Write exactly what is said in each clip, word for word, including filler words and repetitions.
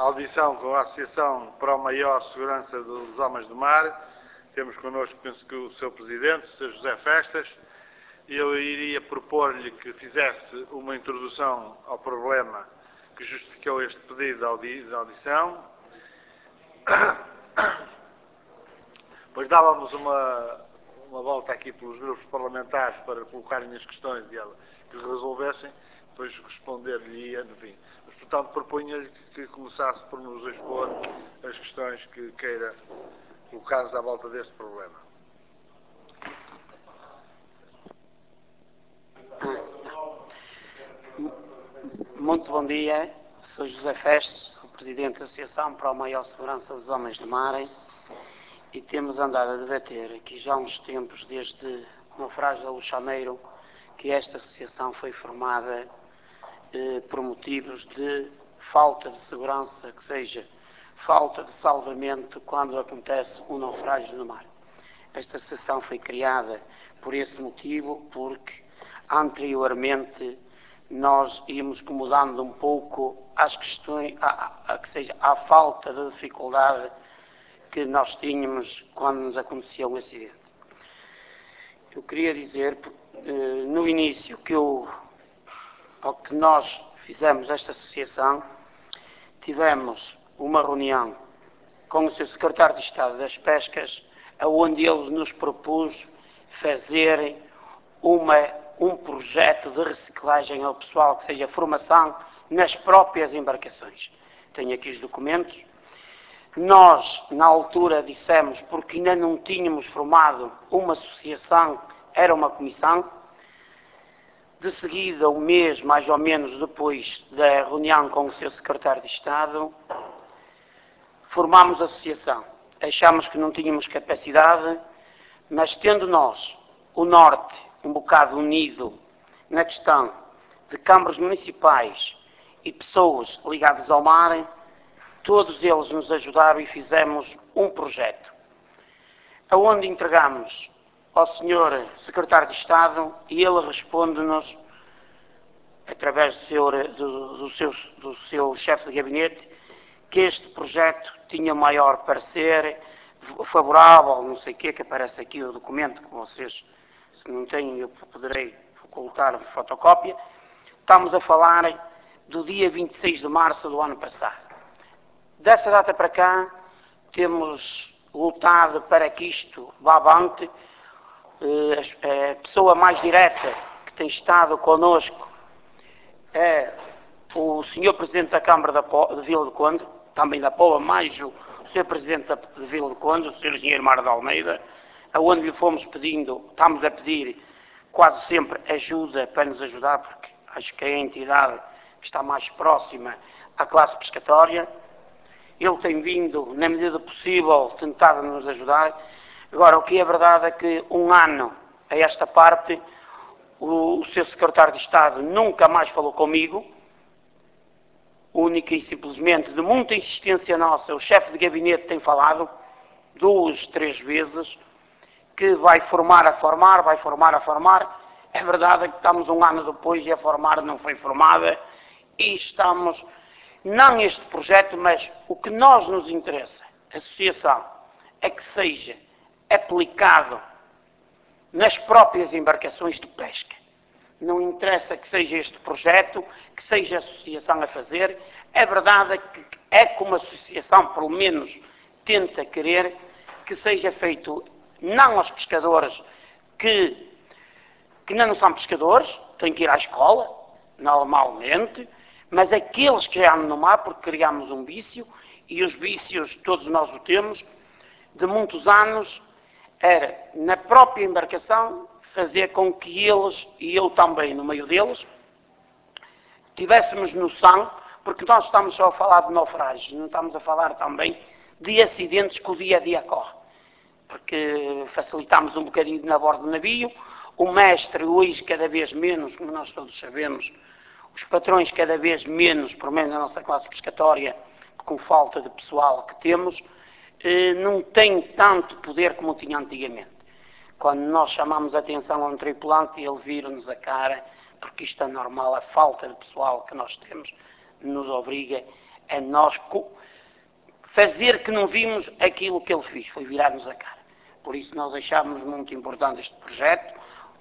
audição com a Associação para a Maior Segurança dos Homens do Mar. Temos connosco, penso que o seu Presidente, o senhor José Festas. Eu iria propor-lhe que fizesse uma introdução ao problema que justificou este pedido de, audi de audição. Depois dávamos uma, uma volta aqui pelos grupos parlamentares para colocarem as questões e ela, que resolvessem, depois responder-lhe, enfim. Mas, portanto, propunha-lhe que, que começasse por nos expor as questões que queira colocar à volta deste problema. Muito bom dia, sou José Festes, sou Presidente da Associação para a Maior Segurança dos Homens do Mar, e temos andado a debater aqui já há uns tempos, desde o naufrágio da Luxameiro, que esta associação foi formada eh, por motivos de falta de segurança, que seja falta de salvamento quando acontece um naufrágio no mar. Esta associação foi criada por esse motivo, porque anteriormente nós íamos mudando um pouco as questões, a, a, que seja, a falta de dificuldade que nós tínhamos quando nos acontecia um acidente. Eu queria dizer, eh, no início, que, eu, ao que nós fizemos esta associação, tivemos uma reunião com o seu Secretário de Estado das Pescas, onde ele nos propôs fazer uma, um projeto de reciclagem ao pessoal, que seja formação nas próprias embarcações. Tenho aqui os documentos. Nós, na altura, dissemos, porque ainda não tínhamos formado uma associação, era uma comissão. De seguida, um mês mais ou menos depois da reunião com o seu Secretário de Estado, formámos a associação. Achámos que não tínhamos capacidade, mas tendo nós, o Norte, um bocado unido na questão de câmaras municipais e pessoas ligadas ao mar, todos eles nos ajudaram e fizemos um projeto, aonde entregamos ao senhor Secretário de Estado e ele responde-nos, através do seu, do, do seu, do seu chefe de gabinete, que este projeto tinha maior parecer favorável, não sei o quê, que aparece aqui o documento, que vocês, se não têm, eu poderei colocar a fotocópia. Estamos a falar do dia vinte e seis de março do ano passado. Dessa data para cá, temos lutado para que isto vá avante. A pessoa mais direta que tem estado connosco é o senhor Presidente da Câmara de Vila do Conde, também da Poa, mais o senhor Presidente de Vila do Conde, o senhor Engenheiro Mário de Almeida, aonde lhe fomos pedindo, estamos a pedir quase sempre ajuda para nos ajudar, porque acho que é a entidade que está mais próxima à classe pescatória. Ele tem vindo, na medida possível, tentado nos ajudar. Agora, o que é verdade é que um ano a esta parte, o, o seu Secretário de Estado nunca mais falou comigo, única e simplesmente, de muita insistência nossa, o chefe de gabinete tem falado duas, três vezes, que vai formar a formar, vai formar a formar. É verdade que estamos um ano depois e a formar não foi formada, e estamos, não este projeto, mas o que nós nos interessa, a associação, é que seja aplicado nas próprias embarcações de pesca. Não interessa que seja este projeto, que seja a associação a fazer. É verdade que é como a associação, pelo menos, tenta querer que seja feito não aos pescadores que, que não são pescadores, têm que ir à escola, normalmente, mas aqueles que já andam no mar, porque criamos um vício, e os vícios todos nós o temos, de muitos anos, era na própria embarcação fazer com que eles, e eu também no meio deles, tivéssemos noção, porque nós estamos só a falar de naufrágios, não estamos a falar também de acidentes que o dia a dia corre, porque facilitamos um bocadinho na bordo do navio. O mestre hoje cada vez menos, como nós todos sabemos, os patrões cada vez menos, pelo menos na nossa classe pescatória, com falta de pessoal que temos, não tem tanto poder como tinha antigamente. Quando nós chamamos a atenção a um tripulante, ele vira-nos a cara, porque isto é normal, a falta de pessoal que nós temos nos obriga é nós fazer que não vimos aquilo que ele fez, foi virar-nos a cara. Por isso nós achámos muito importante este projeto.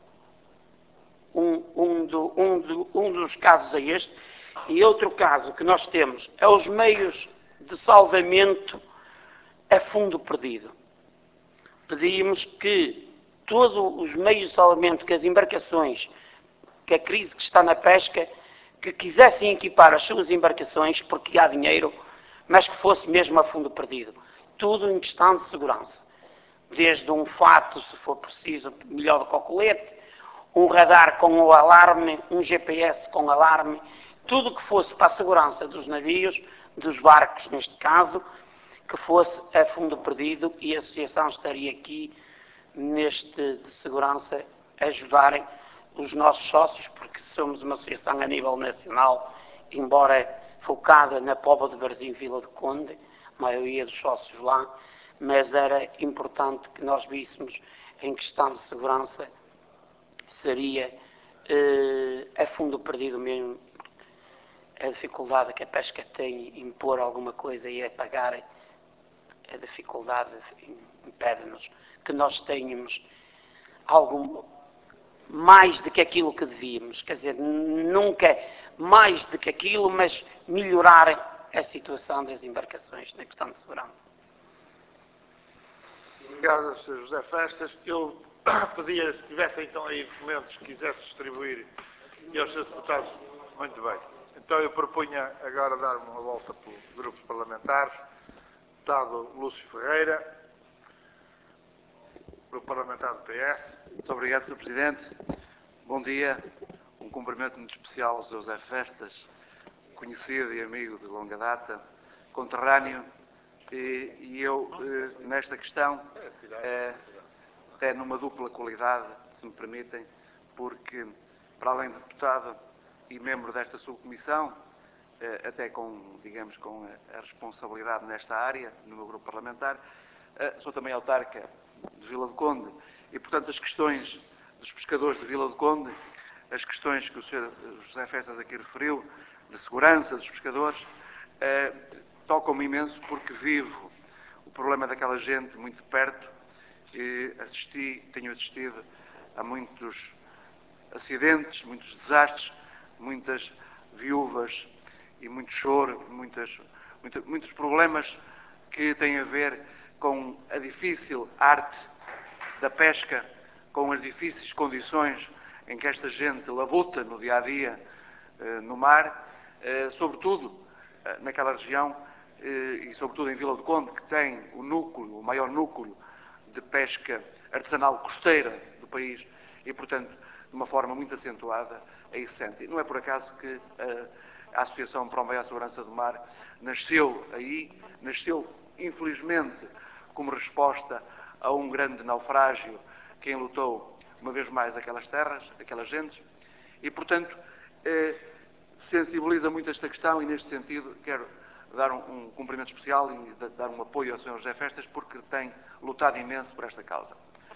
Um, um, do, um, do, um dos casos é este, e outro caso que nós temos é os meios de salvamento a fundo perdido. Pedimos que todos os meios de salvamento, que as embarcações, que a crise que está na pesca, que quisessem equipar as suas embarcações, porque há dinheiro, mas que fosse mesmo a fundo perdido. Tudo em questão de segurança. Desde um fato, se for preciso, melhor do que o colete, um radar com o alarme, um G P S com alarme, tudo que fosse para a segurança dos navios, dos barcos neste caso, que fosse a fundo perdido, e a associação estaria aqui neste de segurança a ajudarem os nossos sócios, porque somos uma associação a nível nacional, embora focada na Póvoa de Varzim, Vila do Conde, a maioria dos sócios lá, mas era importante que nós víssemos em questão de segurança, seria eh, a fundo perdido mesmo, a dificuldade que a pesca tem em pôr alguma coisa e a pagar, a dificuldade impede-nos que nós tenhamos algo mais do que aquilo que devíamos, quer dizer, nunca mais do que aquilo, mas melhorar a situação das embarcações na questão de segurança. Obrigado, senhor José Festas. Eu pedia, se tivessem então aí documentos que quisesse distribuir e aos seus deputados, muito bem. Então eu propunha agora dar-me uma volta pelos grupos parlamentares. Deputado Lúcio Ferreira, Grupo Parlamentar do P S. Muito obrigado, senhor Presidente. Bom dia. Um cumprimento muito especial ao senhor José Festas, conhecido e amigo de longa data, conterrâneo, e, e eu, eh, nesta questão, eh, até numa dupla qualidade, se me permitem, porque, para além de deputado e membro desta subcomissão, eh, até com, digamos, com a, a responsabilidade nesta área, no meu grupo parlamentar, eh, sou também autarca de Vila do Conde, e, portanto, as questões dos pescadores de Vila do Conde, as questões que o senhor José Festas aqui referiu, de segurança dos pescadores, eh, tocam-me imenso porque vivo o problema daquela gente muito de perto, e assisti, tenho assistido a muitos acidentes, muitos desastres, muitas viúvas e muito choro, muitas, muitos, muitos problemas que têm a ver com a difícil arte da pesca, com as difíceis condições em que esta gente labuta no dia-a-dia no mar, sobretudo naquela região e sobretudo em Vila do Conde, que tem o núcleo, o maior núcleo de pesca artesanal costeira do país e, portanto, de uma forma muito acentuada, aí se sente. Não é por acaso que a Associação para a Maior Segurança do Mar nasceu aí, nasceu, infelizmente, como resposta a um grande naufrágio que enlutou, uma vez mais, aquelas terras, aquelas gentes, e, portanto, eh, sensibiliza muito esta questão, e, neste sentido, quero dar um, um cumprimento especial e dar um apoio ao senhor José Festas, porque tem lutado imenso por esta causa.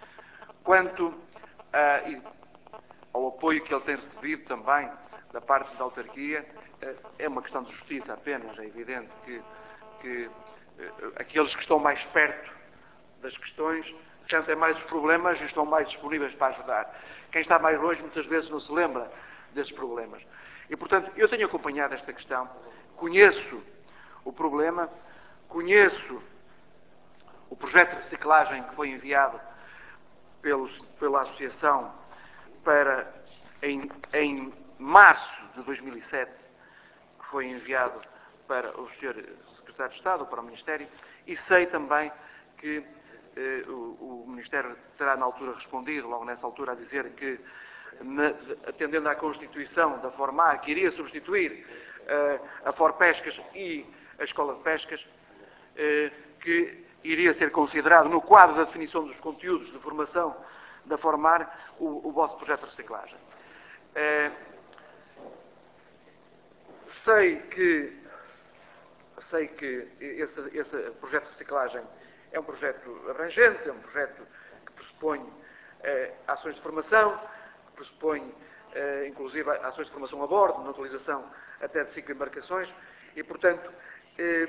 Quanto a, e, ao apoio que ele tem recebido também da parte da autarquia, eh, é uma questão de justiça apenas, é evidente que, que eh, aqueles que estão mais perto das questões sentem mais os problemas e estão mais disponíveis para ajudar. Quem está mais longe muitas vezes não se lembra desses problemas. E, portanto, eu tenho acompanhado esta questão, conheço o problema, conheço o projeto de reciclagem que foi enviado pelos, pela Associação para, em, em março de dois mil e sete, que foi enviado para o senhor Secretário de Estado, para o Ministério, e sei também que eh, o, o Ministério terá na altura respondido, logo nessa altura, a dizer que, na, atendendo à Constituição da Formar, que iria substituir eh, a Forpescas e a Escola de Pescas, eh, que iria ser considerado, no quadro da definição dos conteúdos de formação da Formar, o, o vosso projeto de reciclagem. Eh, sei que, sei que esse, esse projeto de reciclagem é um projeto abrangente, é um projeto que pressupõe eh, ações de formação, que pressupõe, eh, inclusive, ações de formação a bordo, na utilização até de cinco embarcações, e, portanto, Eh,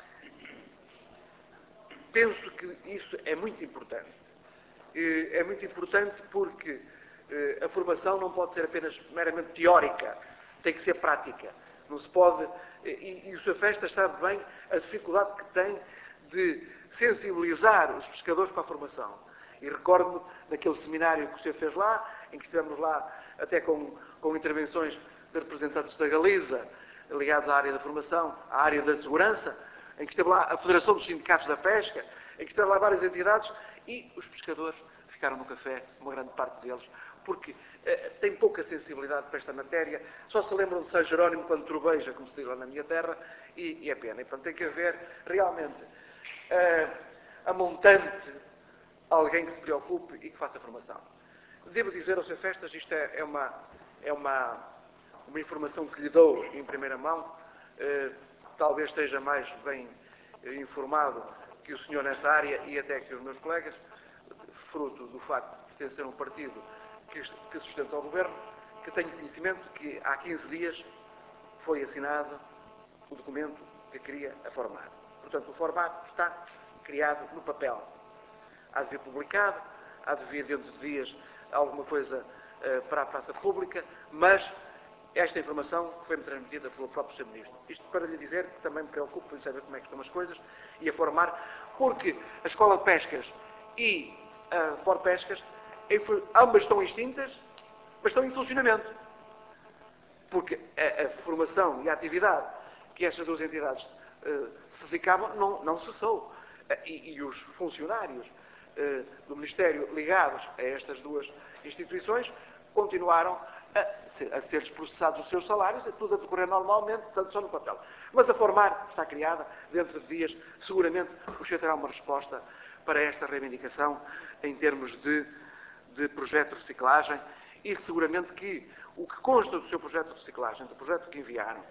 penso que isso é muito importante. Eh, é muito importante porque eh, a formação não pode ser apenas meramente teórica, tem que ser prática. Não se pode... E, e o senhor Festas sabe bem a dificuldade que tem de sensibilizar os pescadores para a formação. E recordo-me daquele seminário que o senhor fez lá, em que estivemos lá até com, com intervenções de representantes da Galiza, ligados à área da formação, à área da segurança, em que esteve lá a Federação dos Sindicatos da Pesca, em que esteve lá várias entidades, e os pescadores ficaram no café, uma grande parte deles, porque eh, têm pouca sensibilidade para esta matéria, só se lembram de São Jerónimo quando troveja, como se diz lá na minha terra, e, e é pena. E, portanto, tem que haver realmente eh, a montante alguém que se preocupe e que faça formação. Devo dizer ao senhor Festas, isto é, é, uma, é uma, uma informação que lhe dou em primeira mão, eh, talvez esteja mais bem eh, informado que o senhor nessa área e até que os meus colegas, fruto do facto de pertencer a um partido que, que sustenta o governo, que tenho conhecimento que há quinze dias foi assinado o documento que queria a formar. Portanto, o formato está criado no papel. Há de vir publicado, há de vir dentro de dias alguma coisa uh, para a praça pública, mas esta informação foi-me transmitida pelo próprio senhor Ministro. Isto para lhe dizer que também me preocupo em saber como é que estão as coisas e a formar, porque a Escola de Pescas e a For Pescas, ambas estão extintas, mas estão em funcionamento. Porque a, a formação e a atividade que estas duas entidades uh, se dedicavam não, não cessou. Uh, e, e os funcionários uh, do Ministério ligados a estas duas instituições continuaram a, ser, a ser processados os seus salários, tudo a decorrer normalmente, portanto só no papel. Mas a formar está criada, dentro de dias, seguramente o senhor terá uma resposta para esta reivindicação em termos de, de projeto de reciclagem e seguramente que o que consta do seu projeto de reciclagem, do projeto que enviaram,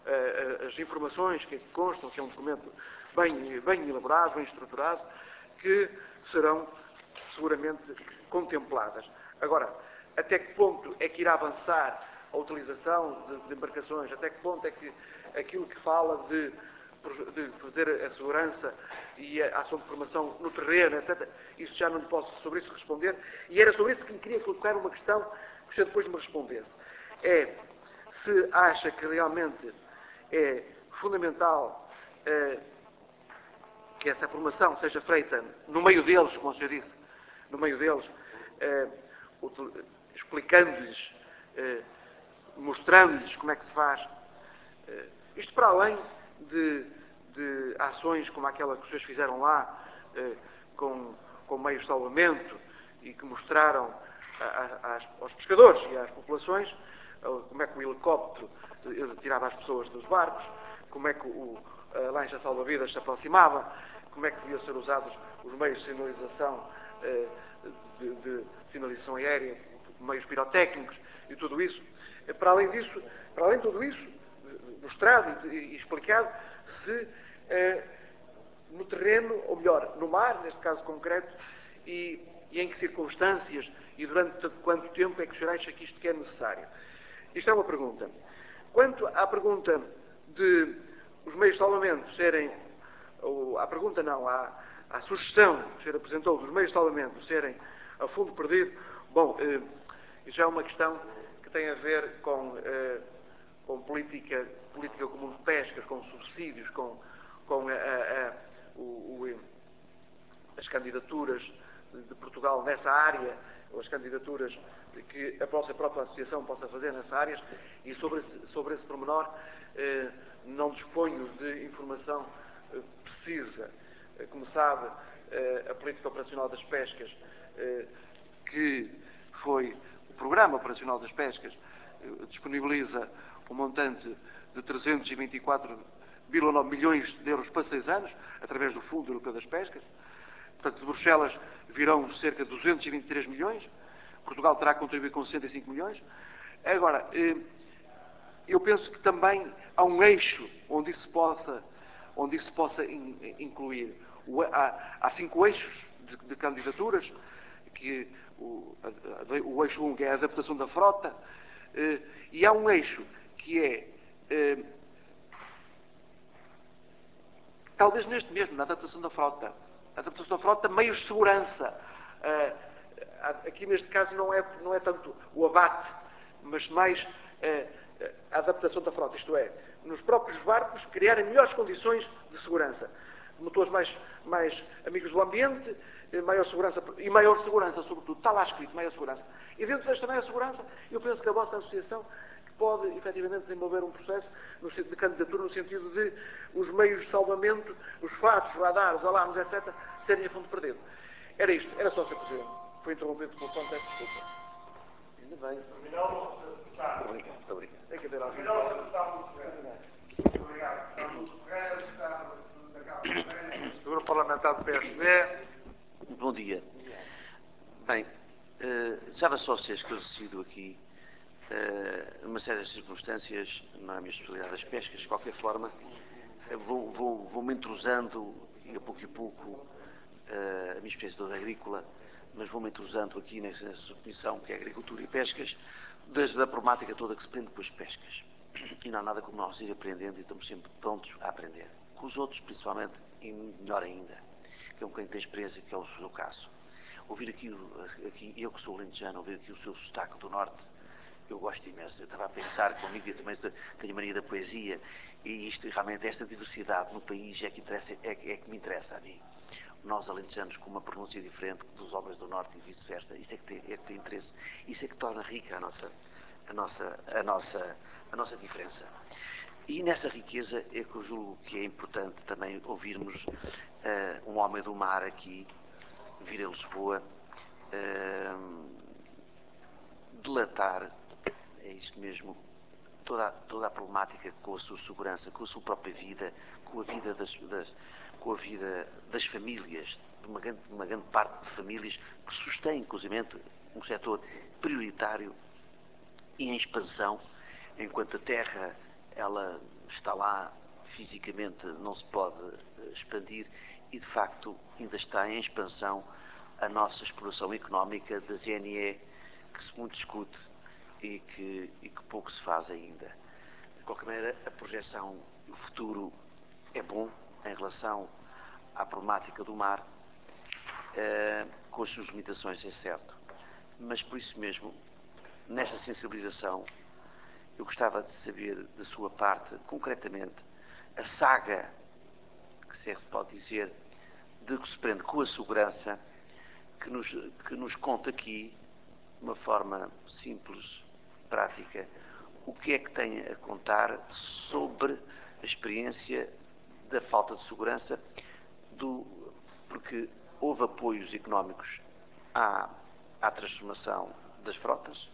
as informações que constam, que é um documento bem, bem elaborado, bem estruturado, que serão seguramente contempladas. Agora, até que ponto é que irá avançar a utilização de, de embarcações, até que ponto é que aquilo que fala de, de fazer a segurança e a ação de formação no terreno, etcétera, isso já não lhe posso sobre isso responder, e era sobre isso que lhe queria colocar uma questão que o senhor depois me respondesse. É se acha que realmente é fundamental é, que essa formação seja feita no meio deles, como o senhor disse, no meio deles, é, explicando-lhes, é, mostrando-lhes como é que se faz. É, isto para além de, de ações como aquela que os senhores fizeram lá, é, com, com meios de salvamento e que mostraram a, a, aos pescadores e às populações como é que o helicóptero tirava as pessoas dos barcos, como é que o, a lancha salva-vidas se aproximava, como é que deviam ser usados os meios de sinalização, de, de sinalização aérea, meios pirotécnicos e tudo isso. Para além disso, para além de tudo isso, mostrado e, e explicado, se no terreno, ou melhor, no mar, neste caso concreto, e, e em que circunstâncias e durante quanto tempo é que o senhor acha que isto que é necessário? Isto é uma pergunta. Quanto à pergunta de os meios de salvamento serem, ou à pergunta não, à, à sugestão que o senhor apresentou dos meios de salvamento serem a fundo perdido, bom, eh, já é uma questão que tem a ver com, eh, com política, política comum de pescas, com subsídios, com, com a, a, a, o, o, as candidaturas de Portugal nessa área, ou as candidaturas que a própria, a própria associação possa fazer nessas áreas, e sobre esse, sobre esse pormenor eh, não disponho de informação eh, precisa. Eh, como sabe, eh, a Política Operacional das Pescas, eh, que foi o Programa Operacional das Pescas, eh, disponibiliza um montante de trezentos e vinte e quatro vírgula nove milhões de euros para seis anos, através do Fundo Europeu das Pescas. Portanto, de Bruxelas virão cerca de duzentos e vinte e três milhões, Portugal terá que contribuir com sessenta e cinco milhões. Agora, eu penso que também há um eixo onde isso possa, onde isso possa incluir. Há, há cinco eixos de, de candidaturas, que o, a, o eixo um que é a adaptação da frota, e há um eixo que é talvez neste mesmo, na adaptação da frota. A adaptação da frota, meios de segurança. Uh, aqui neste caso não é, não é tanto o abate, mas mais uh, a adaptação da frota, isto é, nos próprios barcos criarem melhores condições de segurança. Motores mais, mais amigos do ambiente, maior segurança, e maior segurança, sobretudo. Está lá escrito, maior segurança. E dentro desta maior segurança, eu penso que a vossa associação pode, efetivamente, desenvolver um processo de candidatura no sentido de os meios de salvamento, os fatos, radares, alarmes, etcétera, serem a fundo perdido. Era isto. Era só, senhor Presidente. Foi interrompido pelo ponto, peço desculpa. Ainda bem. Muito obrigado, muito obrigado. Tem que haver alguém. Muito obrigado. Grupo Parlamentar do P S D. Bom dia. Bem, já vai só ser esclarecido aqui uh, uma série de circunstâncias, não é a minha especialidade das pescas, de qualquer forma, vou, vou, vou-me entrosando, e a pouco e pouco, uh, a minha especialidade agrícola, mas vou-me entrosando aqui nessa, nessa comissão que é Agricultura e Pescas, desde a problemática toda que se prende com as pescas. E não há nada como nós ir aprendendo e estamos sempre prontos a aprender. Com os outros, principalmente, e melhor ainda, que é um quem tem experiência, que é o seu caso. Ouvir aqui, aqui, eu que sou alentejano, ouvir aqui o seu sotaque do Norte, eu gosto imenso. Eu estava a pensar comigo, eu também tenho mania da poesia, e isto, realmente, esta diversidade no país é que, interessa, é, é que me interessa a mim. Nós, alentejanos, com uma pronúncia diferente dos homens do Norte e vice-versa, isso é que, tem, é que tem interesse, isso é que torna rica a nossa, a nossa, a nossa, a nossa diferença. E nessa riqueza é que eu julgo que é importante também ouvirmos uh, um homem do mar aqui, vir a Lisboa, uh, delatar, é isto mesmo, toda, toda a problemática com a sua segurança, com a sua própria vida, com a vida das, das, com a vida das famílias, de uma grande, uma grande parte de famílias que sustém, inclusive, um setor prioritário e em expansão, enquanto a terra ela está lá fisicamente, não se pode expandir e, de facto, ainda está em expansão a nossa exploração económica da Z N E, que se muito discute e que, e que pouco se faz ainda. De qualquer maneira, a projeção, o futuro é bom em relação à problemática do mar, eh, com as suas limitações, é certo. Mas, por isso mesmo, nesta sensibilização, eu gostava de saber da sua parte, concretamente, a saga, que se é que se pode dizer, de que se prende com a segurança, que nos, que nos conta aqui, de uma forma simples, prática, o que é que tem a contar sobre a experiência da falta de segurança, do, porque houve apoios económicos à, à transformação das frotas,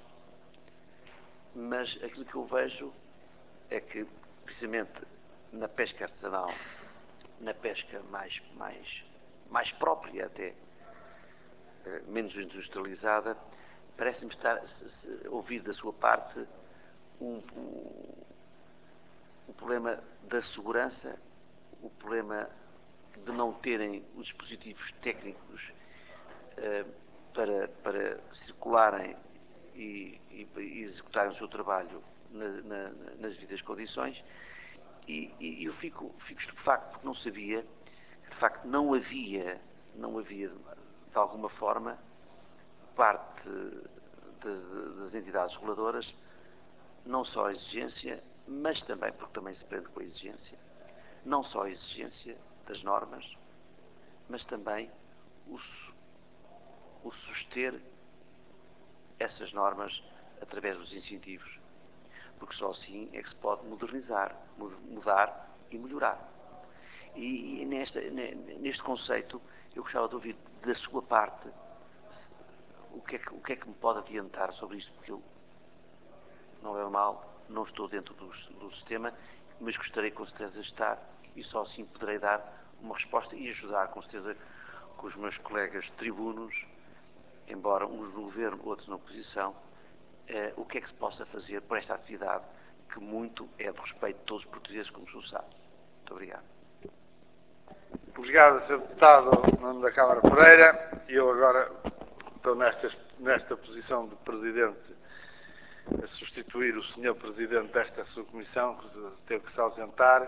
mas aquilo que eu vejo é que, precisamente na pesca artesanal, na pesca mais, mais, mais própria até, menos industrializada, parece-me estar a ouvir da sua parte um, um, o problema da segurança, o problema de não terem os dispositivos técnicos uh, para, para circularem e, e, e executarem o seu trabalho na, na, nas devidas condições, e, e eu fico, fico estupefacto porque não sabia que de facto não havia, não havia de alguma forma, parte das, das entidades reguladoras, não só a exigência, mas também, porque também se prende com a exigência, não só a exigência das normas, mas também o, o suster essas normas através dos incentivos, porque só assim é que se pode modernizar, mudar e melhorar. E, e nesta, neste conceito eu gostava de ouvir da sua parte o que, é que, o que é que me pode adiantar sobre isto, porque eu não é mal, não estou dentro do, do sistema, mas gostaria com certeza de estar e só assim poderei dar uma resposta e ajudar com certeza com os meus colegas tribunos, embora uns no governo, outros na oposição, eh, o que é que se possa fazer por esta atividade que muito é de respeito de todos os portugueses, como o senhor sabe. Muito obrigado. Obrigado, senhor Deputado, em nome da Câmara Pereira. E eu agora estou nesta, nesta posição de Presidente a substituir o senhor Presidente desta subcomissão, que teve que se ausentar,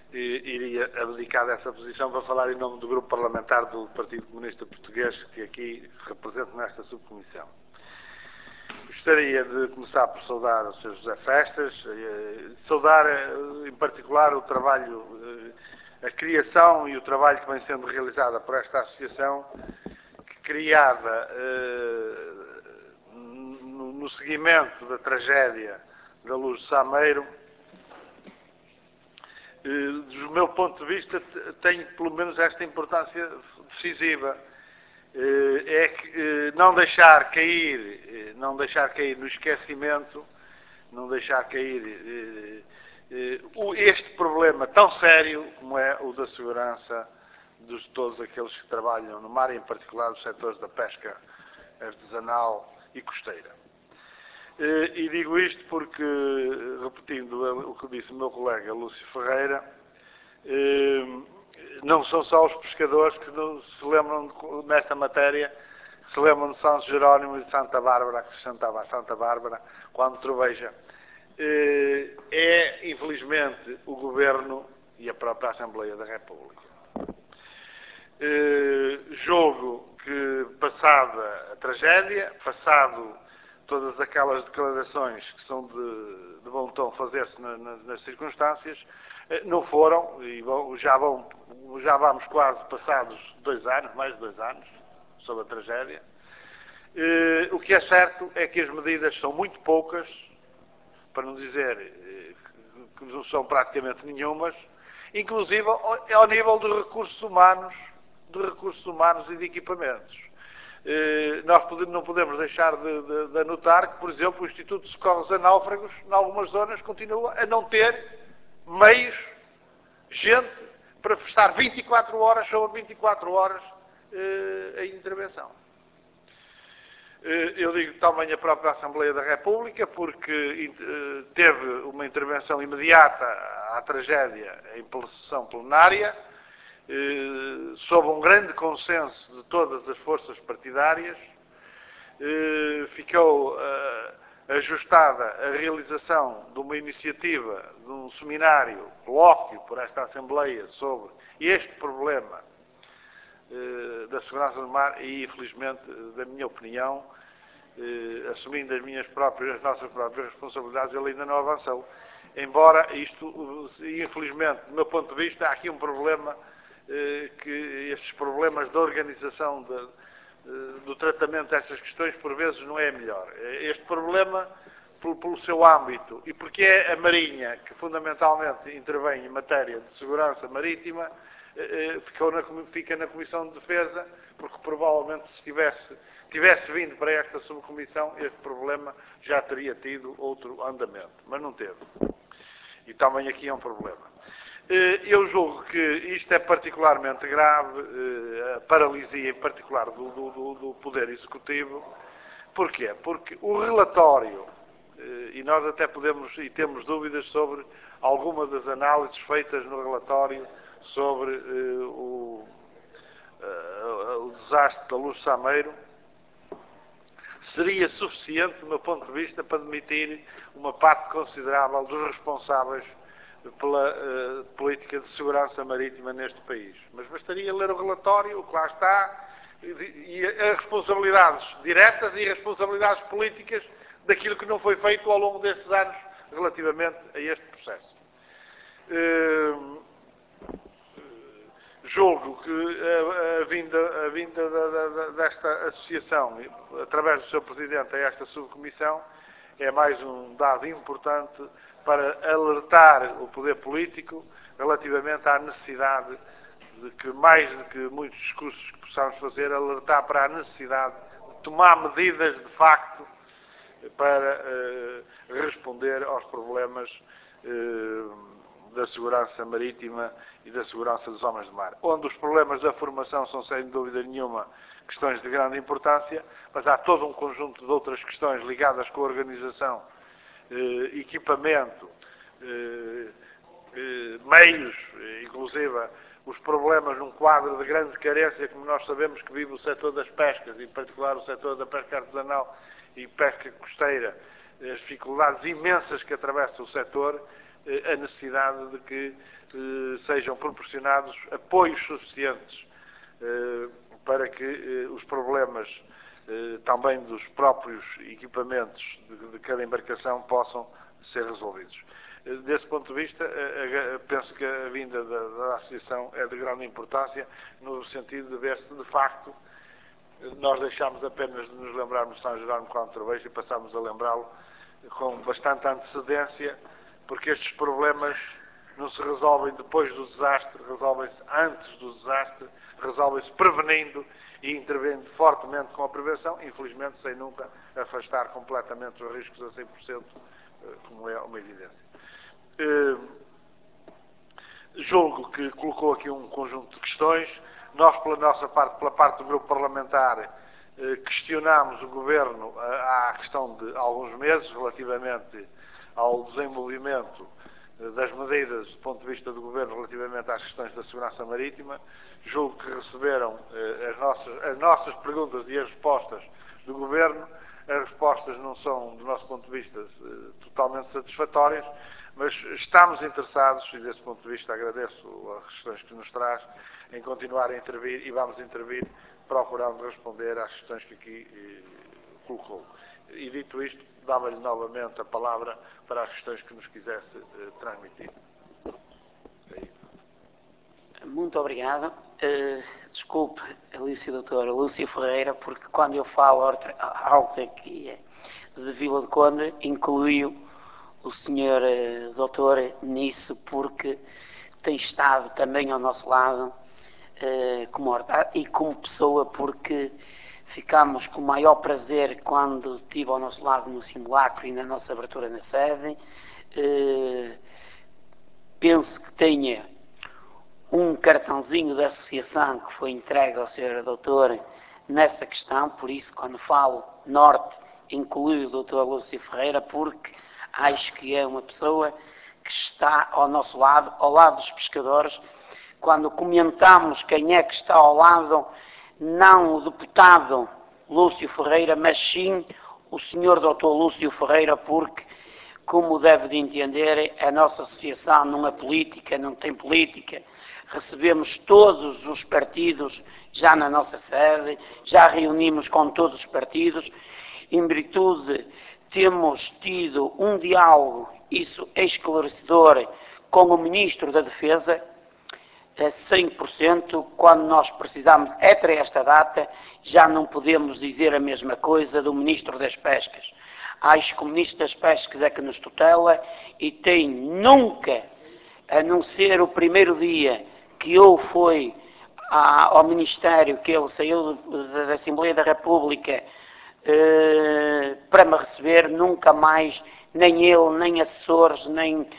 iria abdicar dessa posição para falar em nome do grupo parlamentar do Partido Comunista Português, que aqui represento nesta subcomissão. Gostaria de começar por saudar o senhor José Festas, saudar em particular o trabalho, a criação e o trabalho que vem sendo realizado por esta associação, criada no seguimento da tragédia da Luz de Sameiro. Do meu ponto de vista, tem pelo menos esta importância decisiva. É que não deixar cair, não deixar cair no esquecimento, não deixar cair este problema tão sério como é o da segurança de todos aqueles que trabalham no mar, em particular dos setores da pesca artesanal e costeira. E digo isto porque, repetindo o que disse o meu colega Lúcio Ferreira, não são só os pescadores que se lembram nesta matéria, que se lembram de São Jerónimo e de Santa Bárbara, que acrescentava a Santa Bárbara, quando troveja. É, infelizmente, o Governo e a própria Assembleia da República. Jogo que, passada a tragédia, passado todas aquelas declarações que são de, de bom tom fazer-se na, na, nas circunstâncias, não foram, e vão, já, vão, já vamos quase passados dois anos, mais de dois anos, sobre a tragédia. Eh, o que é certo é que as medidas são muito poucas, para não dizer eh, que não são praticamente nenhumas, inclusive ao, ao nível de recursos humanos, de recursos humanos e de equipamentos. Eh, nós podemos, não podemos deixar de, de, de anotar que, por exemplo, o Instituto de Socorros a Náufragos, em algumas zonas, continua a não ter meios, gente, para prestar vinte e quatro horas sobre vinte e quatro horas eh, a intervenção. Eh, eu digo também a própria Assembleia da República, porque eh, teve uma intervenção imediata à tragédia em sessão plenária, eh, sob um grande consenso de todas as forças partidárias. Eh, ficou eh, ajustada a realização de uma iniciativa, de um seminário, colóquio por esta Assembleia sobre este problema eh, da segurança do mar e, infelizmente, da minha opinião, eh, assumindo as minhas próprias, as nossas próprias responsabilidades, ele ainda não avançou. Embora isto, infelizmente, do meu ponto de vista, há aqui um problema, eh, que estes problemas da organização de, do tratamento destas questões, por vezes, não é melhor. Este problema, pelo, pelo seu âmbito, e porque é a Marinha que fundamentalmente intervém em matéria de segurança marítima, ficou na, fica na Comissão de Defesa, porque provavelmente se tivesse, tivesse vindo para esta subcomissão, este problema já teria tido outro andamento, mas não teve. E também aqui é um problema. Eu julgo que isto é particularmente grave, a paralisia em particular do, do, do Poder Executivo. Porquê? Porque o relatório, e nós até podemos e temos dúvidas sobre algumas das análises feitas no relatório sobre o, o desastre da Luz de Sameiro, seria suficiente, do meu ponto de vista, para demitir uma parte considerável dos responsáveis pela uh, política de segurança marítima neste país. Mas bastaria ler o relatório, o que lá está, e, e as responsabilidades diretas e as responsabilidades políticas daquilo que não foi feito ao longo destes anos relativamente a este processo. Uh, julgo que a, a vinda, a vinda da, da, desta associação, através do seu Presidente, a esta subcomissão, é mais um dado importante para alertar o poder político relativamente à necessidade de que, mais do que muitos discursos que possamos fazer, alertar para a necessidade de tomar medidas de facto para eh, responder aos problemas eh, da segurança marítima e da segurança dos homens de mar. Onde os problemas da formação são, sem dúvida nenhuma, questões de grande importância, mas há todo um conjunto de outras questões ligadas com a organização, eh, equipamento, eh, eh, meios, inclusive os problemas num quadro de grande carência, como nós sabemos que vive o setor das pescas, em particular o setor da pesca artesanal e pesca costeira, as dificuldades imensas que atravessa o setor, a necessidade de que eh, sejam proporcionados apoios suficientes eh, para que eh, os problemas eh, também dos próprios equipamentos de, de cada embarcação possam ser resolvidos. Eh, desse ponto de vista, eh, eh, penso que a vinda da, da Associação é de grande importância, no sentido de ver se, de facto, nós deixámos apenas de nos lembrarmos de São Jerónimo quando Travejo e passámos a lembrá-lo com bastante antecedência, porque estes problemas não se resolvem depois do desastre, resolvem-se antes do desastre, resolvem-se prevenindo e intervindo fortemente com a prevenção, infelizmente sem nunca afastar completamente os riscos a cem por cento, como é uma evidência. Julgo que colocou aqui um conjunto de questões. Nós, pela nossa parte, pela parte do grupo parlamentar, questionámos o Governo há questão de alguns meses relativamente ao desenvolvimento das medidas do ponto de vista do Governo relativamente às questões da segurança marítima. Julgo que receberam as nossas, as nossas perguntas e as respostas do Governo. As respostas não são, do nosso ponto de vista, totalmente satisfatórias, mas estamos interessados, e desse ponto de vista agradeço as questões que nos traz, em continuar a intervir, e vamos intervir procurando responder às questões que aqui eh, colocou. E dito isto, dava-lhe novamente a palavra para as questões que nos quisesse eh, transmitir. Muito obrigado. Uh, desculpe, Alício doutor Lúcio Ferreira, porque quando eu falo alto aqui de Vila de Conde, incluiu o senhor uh, doutor nisso, porque tem estado também ao nosso lado uh, como e como pessoa, porque ficámos com o maior prazer quando estive ao nosso lado no simulacro e na nossa abertura na sede. Uh, penso que tenha um cartãozinho da associação que foi entregue ao senhor doutor nessa questão, por isso quando falo Norte inclui o doutor Lúcio Ferreira, porque acho que é uma pessoa que está ao nosso lado, ao lado dos pescadores. Quando comentamos quem é que está ao lado, não o deputado Lúcio Ferreira, mas sim o senhor doutor Lúcio Ferreira, porque, como deve de entender, a nossa associação não é política, não tem política. Recebemos todos os partidos já na nossa sede, já reunimos com todos os partidos. Em virtude, temos tido um diálogo, isso é esclarecedor, com o Ministro da Defesa, a cem por cento, quando nós precisamos, até esta data, já não podemos dizer a mesma coisa do Ministro das Pescas. Acho que o Ministro das Pescas é que nos tutela e tem nunca, a não ser o primeiro dia que eu fui ao Ministério, que ele saiu da Assembleia da República eh, para me receber, nunca mais, nem ele, nem assessores, nem,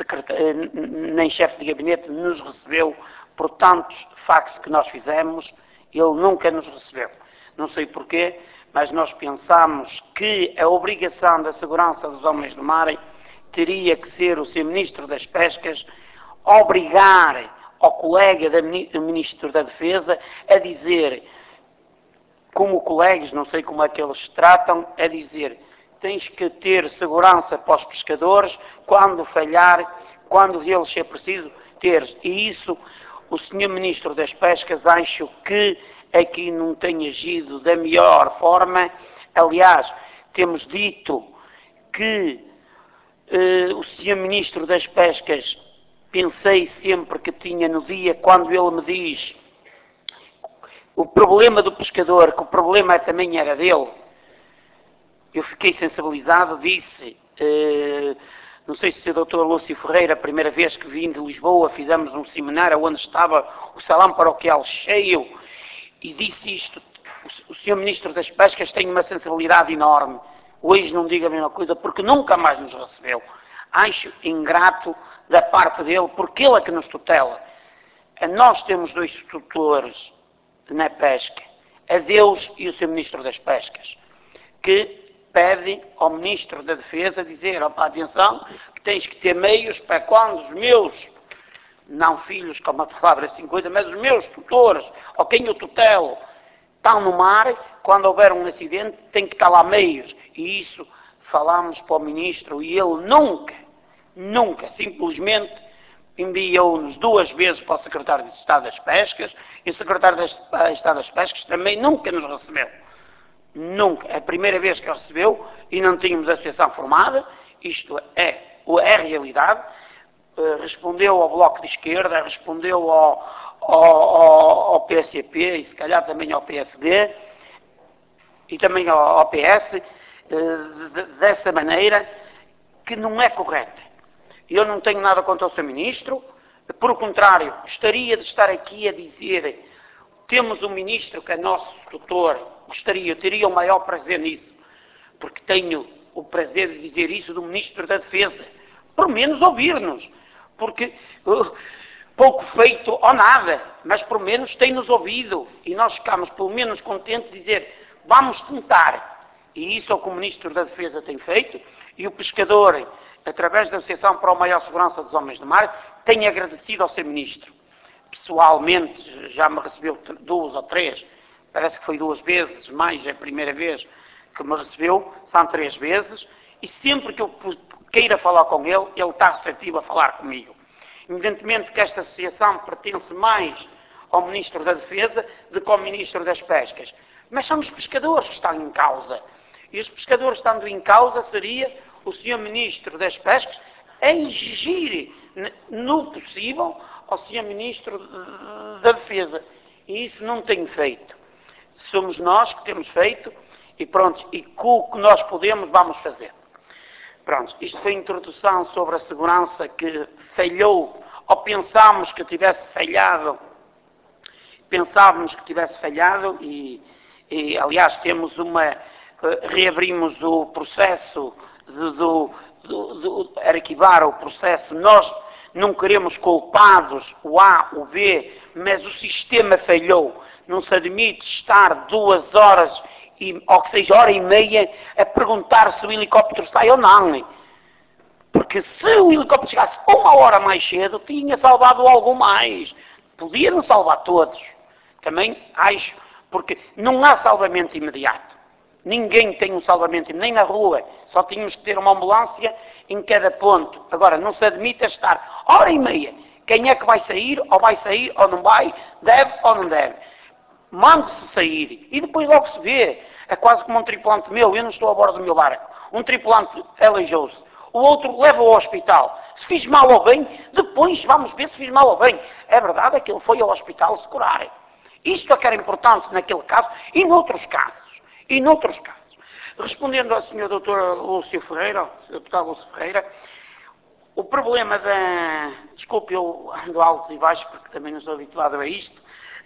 nem chefe de gabinete nos recebeu por tantos fax que nós fizemos, ele nunca nos recebeu. Não sei porquê, mas nós pensamos que a obrigação da segurança dos homens do mar teria que ser o senhor Ministro das Pescas obrigar ao colega do Ministro da Defesa a dizer, como colegas, não sei como é que eles se tratam, a dizer, tens que ter segurança para os pescadores, quando falhar, quando eles ser preciso ter. E isso, o senhor Ministro das Pescas, acho que aqui não tem agido da melhor forma. Aliás, temos dito que eh, o senhor Ministro das Pescas, pensei sempre que tinha no dia, quando ele me diz o problema do pescador, que o problema também era dele, eu fiquei sensibilizado, disse, eh, não sei se o doutor Lúcio Ferreira, a primeira vez que vim de Lisboa, fizemos um seminário onde estava o salão paroquial cheio, e disse isto, o senhor Ministro das Pescas tem uma sensibilidade enorme, hoje não digo a mesma coisa, porque nunca mais nos recebeu. Acho ingrato da parte dele, porque ele é que nos tutela. Nós temos dois tutores na pesca, a Deus e o seu Ministro das Pescas, que pede ao Ministro da Defesa dizer, opa, atenção, que tens que ter meios para quando os meus, não filhos, como a palavra assim coisa, mas os meus tutores, ou quem eu tutelo, estão no mar, quando houver um acidente, tem que estar lá meios. E isso falámos para o Ministro e ele nunca, nunca, simplesmente enviou-nos duas vezes para o secretário de Estado das Pescas, e o secretário de Estado das Pescas também nunca nos recebeu. Nunca. É a primeira vez que recebeu e não tínhamos a associação formada. Isto é, é a realidade. Respondeu ao Bloco de Esquerda, respondeu ao, ao, ao P S P e se calhar também ao P S D e também ao, ao P S dessa maneira que não é correta. Eu não tenho nada contra o seu Ministro, por contrário, gostaria de estar aqui a dizer, temos um Ministro que é nosso tutor, gostaria, eu teria o maior prazer nisso, porque tenho o prazer de dizer isso do Ministro da Defesa, por menos ouvir-nos, porque uh, pouco feito ou nada, mas por menos tem-nos ouvido, e nós ficamos pelo menos contentes de dizer, vamos tentar, e isso é o que o Ministro da Defesa tem feito, e o pescador, através da Associação para a Maior Segurança dos Homens do Mar, tem agradecido ao seu Ministro. Pessoalmente, já me recebeu duas ou três, parece que foi duas vezes, mais a primeira vez que me recebeu, são três vezes, e sempre que eu queira falar com ele, ele está receptivo a falar comigo. Evidentemente que esta associação pertence mais ao Ministro da Defesa do que ao Ministro das Pescas, mas são os pescadores que estão em causa. E os pescadores estando em causa seria o senhor Ministro das Pescas a exigir, no possível, ao senhor Ministro da Defesa. E isso não tem feito. Somos nós que temos feito e pronto, e com o que nós podemos vamos fazer. Pronto, isto foi a introdução sobre a segurança que falhou, ou pensámos que tivesse falhado, pensávamos que tivesse falhado e, e aliás, temos uma, reabrimos o processo de, do, do, do, arquivar o processo, nós não queremos culpados, o A, o B, mas o sistema falhou, não se admite estar duas horas, e, ou que seja, hora e meia, a perguntar se o helicóptero sai ou não. Porque se o helicóptero chegasse uma hora mais cedo, tinha salvado algo mais. Podia não salvar todos. Também acho, porque não há salvamento imediato. Ninguém tem um salvamento imediato, nem na rua. Só tínhamos que ter uma ambulância em cada ponto. Agora, não se admite estar hora e meia. Quem é que vai sair, ou vai sair, ou não vai, deve ou não deve. Mande-se sair e depois logo se vê. É quase como um tripulante meu, eu não estou a bordo do meu barco. Um tripulante aleijou-se. O outro leva-o ao hospital. Se fiz mal ou bem, depois vamos ver se fiz mal ou bem. É verdade que ele foi ao hospital se curar. Isto é que era importante naquele caso e noutros casos. E noutros casos. Respondendo ao senhor doutor Lúcio Ferreira, senhor deputado Lúcio Ferreira, o problema da... Desculpe, eu ando altos e baixos porque também não estou habituado a isto.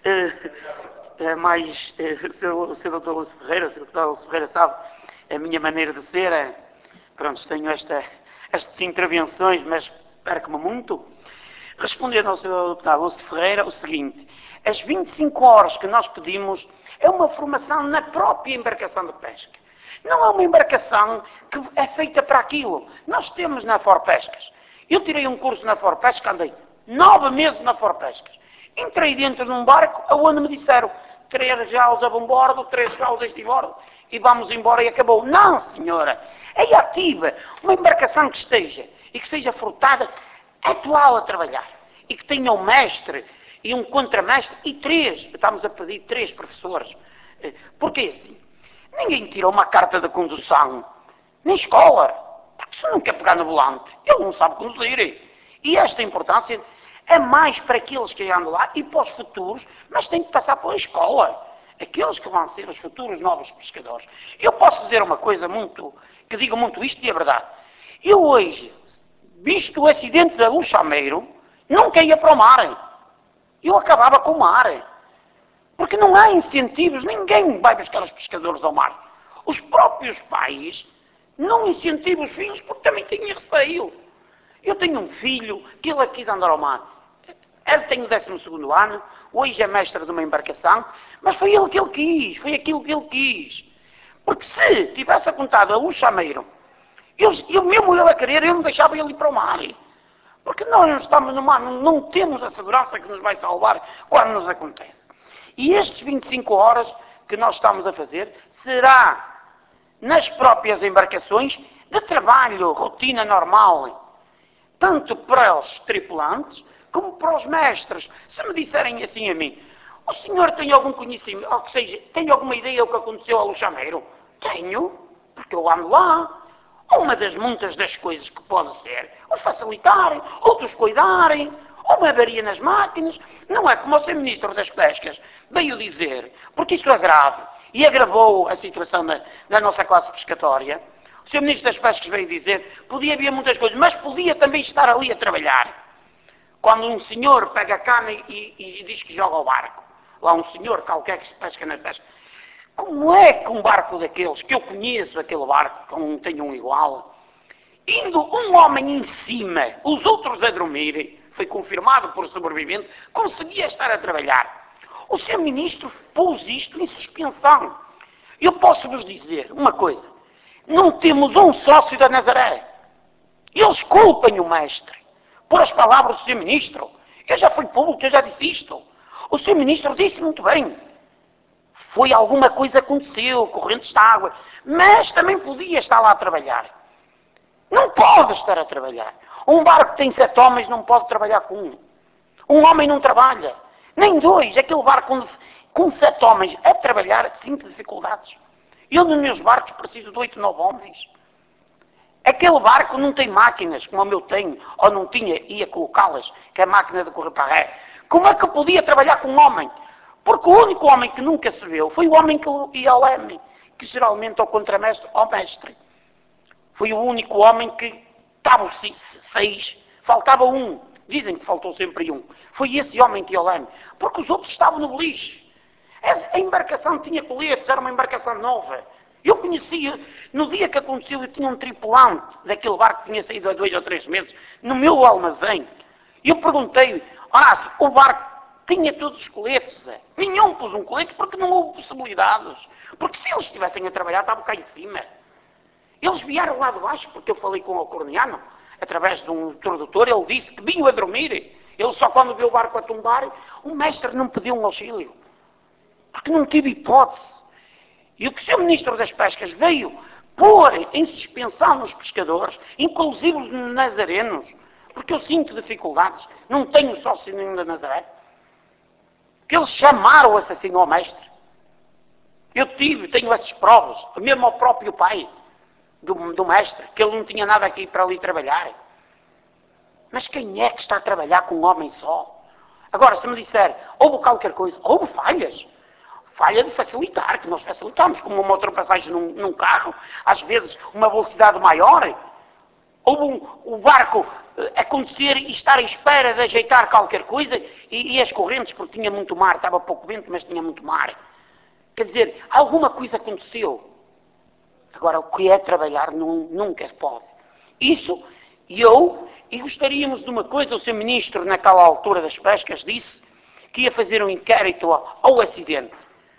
Uh, mas uh, o senhor doutor Lúcio Ferreira, o senhor deputado Lúcio Ferreira sabe a minha maneira de ser. Uh, pronto, tenho esta, estas intervenções, mas perco-me muito. Respondendo ao senhor deputado Lúcio Ferreira, o seguinte, as vinte e cinco horas que nós pedimos é uma formação na própria embarcação de pesca. Não é uma embarcação que é feita para aquilo. Nós temos na Forpescas. Eu tirei um curso na Forpesca, andei nove meses na Forpescas. Entrei dentro de um barco, aonde me disseram três jaus a bordo, três jaus a este bordo, e vamos embora e acabou. Não, senhora, é ativa. Uma embarcação que esteja, e que seja furtada, atual a trabalhar. E que tenha um mestre, e um contramestre, e três, estamos a pedir três professores. Porquê assim? Ninguém tira uma carta de condução, nem escola, porque se não quer pegar no volante, ele não sabe conduzir. E esta importância é mais para aqueles que andam lá e para os futuros, mas tem que passar pela escola. Aqueles que vão ser os futuros novos pescadores. Eu posso dizer uma coisa muito, que digo muito isto e é verdade. Eu hoje, visto o acidente da Luxameiro, nunca ia para o mar. Eu acabava com o mar. Porque não há incentivos, ninguém vai buscar os pescadores ao mar. Os próprios pais não incentivam os filhos porque também têm receio. Eu tenho um filho que ele quis andar ao mar. Ele tem o décimo segundo ano, hoje é mestre de uma embarcação, mas foi ele que ele quis, foi aquilo que ele quis. Porque se tivesse apontado a um chameiro, eu, eu mesmo ele a querer, eu não deixava ele ir para o mar. Porque nós não estamos no mar, não, não temos a segurança que nos vai salvar quando nos acontece. E estes vinte e cinco horas que nós estamos a fazer será nas próprias embarcações de trabalho, rotina normal. tanto para os tripulantes como para os mestres. Se me disserem assim a mim, o senhor tem algum conhecimento, ou que seja, tem alguma ideia do que aconteceu ao Luxameiro? Tenho, porque eu ando lá. Uma das muitas das coisas que pode ser, os facilitarem, outros cuidarem, ou uma avaria nas máquinas. Não é como o senhor Ministro das Pescas veio dizer, porque isto é grave, e agravou a situação da, da nossa classe pescatória. O senhor Ministro das Pescas veio dizer, podia haver muitas coisas, mas podia também estar ali a trabalhar. Quando um senhor pega a cana e, e, e diz que joga ao barco, lá um senhor qualquer que se pesca na pesca, como é que um barco daqueles, que eu conheço aquele barco, que não tenho um igual, indo um homem em cima, os outros a dormirem, foi confirmado por sobrevivente, conseguia estar a trabalhar. O senhor Ministro pôs isto em suspensão. Eu posso vos dizer uma coisa, não temos um sócio da Nazaré. Eles culpem o mestre por as palavras do senhor Ministro. Eu já fui público, eu já disse isto. O senhor Ministro disse muito bem. Foi alguma coisa que aconteceu, correntes de água, mas também podia estar lá a trabalhar. Não pode estar a trabalhar. Um barco que tem sete homens não pode trabalhar com um. Um homem não trabalha, nem dois. Aquele barco com, com sete homens a trabalhar, sinto dificuldades. Eu nos meus barcos preciso de oito, nove homens. Aquele barco não tem máquinas, como o meu tem, ou não tinha, ia colocá-las, que é a máquina de correr para ré. Como é que eu podia trabalhar com um homem? Porque o único homem que nunca se viu foi o homem que ia ao leme, que geralmente ao contramestre, ao mestre. Foi o único homem que estavam seis, faltava um. Dizem que faltou sempre um. Foi esse homem que ia ao leme, porque os outros estavam no beliche. A embarcação tinha coletes, era uma embarcação nova. Eu conhecia, no dia que aconteceu, eu tinha um tripulante daquele barco que tinha saído há dois ou três meses, no meu armazém. E eu perguntei, Horácio, o barco tinha todos os coletes, Zé. Nenhum pôs um colete porque não houve possibilidades. Porque se eles estivessem a trabalhar, estavam cá em cima. Eles vieram lá de baixo, porque eu falei com o Corniano, através de um tradutor, ele disse que vinham a dormir. Ele só quando viu o barco a tombar, o mestre não pediu um auxílio. Porque não tive hipótese. E o que o senhor Ministro das Pescas veio pôr em suspensão nos pescadores, inclusive nos nazarenos, porque eu sinto dificuldades, não tenho sócio nenhum da Nazaré, que eles chamaram o assassino ao mestre. Eu tive, tenho essas provas, mesmo ao próprio pai do, do mestre, que ele não tinha nada aqui para ali trabalhar. Mas quem é que está a trabalhar com um homem só? Agora, se me disser, houve qualquer coisa, houve falhas. Falha de facilitar, que nós facilitamos, como uma ultrapassagem num, num carro, às vezes uma velocidade maior. Houve um, o barco acontecer e estar à espera de ajeitar qualquer coisa, e, e as correntes, porque tinha muito mar, estava pouco vento, mas tinha muito mar. Quer dizer, alguma coisa aconteceu. Agora, o que é trabalhar num, nunca se pode. Isso, e eu, e gostaríamos de uma coisa, o senhor Ministro, naquela altura das pescas, disse que ia fazer um inquérito ao, ao acidente.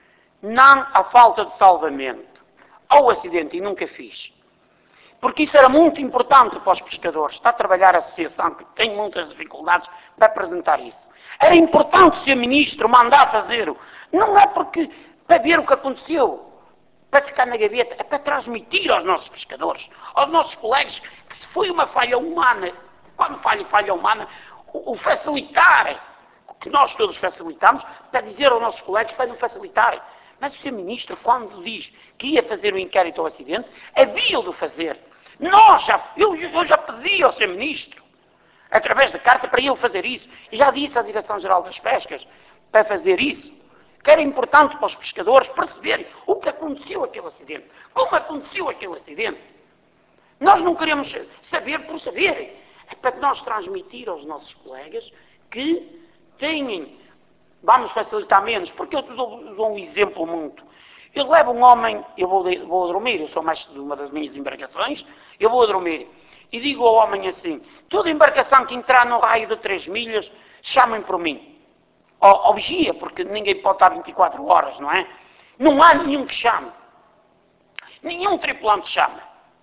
Não a falta de salvamento, ao acidente, e nunca fiz. Porque isso era muito importante para os pescadores. Está a trabalhar a associação, que tem muitas dificuldades para apresentar isso. Era importante o senhor Ministro mandar fazer. Não é porque, para ver o que aconteceu, para ficar na gaveta, é para transmitir aos nossos pescadores, aos nossos colegas, que se foi uma falha humana, quando falha falha humana, o, o facilitar, que nós todos facilitamos, para dizer aos nossos colegas para não facilitarem. Mas o senhor Ministro, quando diz que ia fazer o um inquérito ao acidente, havia de fazer. Nós já, eu, eu já pedi ao senhor Ministro, através de carta, para ele fazer isso. E já disse à Direção-Geral das Pescas para fazer isso. Que era importante para os pescadores perceberem o que aconteceu aquele acidente. Como aconteceu aquele acidente. Nós não queremos saber por saber. É para nós transmitir aos nossos colegas que têm... Vamos facilitar menos, porque eu dou, dou um exemplo muito. Eu levo um homem, eu vou, vou a dormir, eu sou mestre de uma das minhas embarcações, eu vou a dormir, e digo ao homem assim, toda embarcação que entrar no raio de três milhas, chamem por mim. Ou, ou vigia, porque ninguém pode estar vinte e quatro horas, não é? Não há nenhum que chame. Nenhum tripulante chama.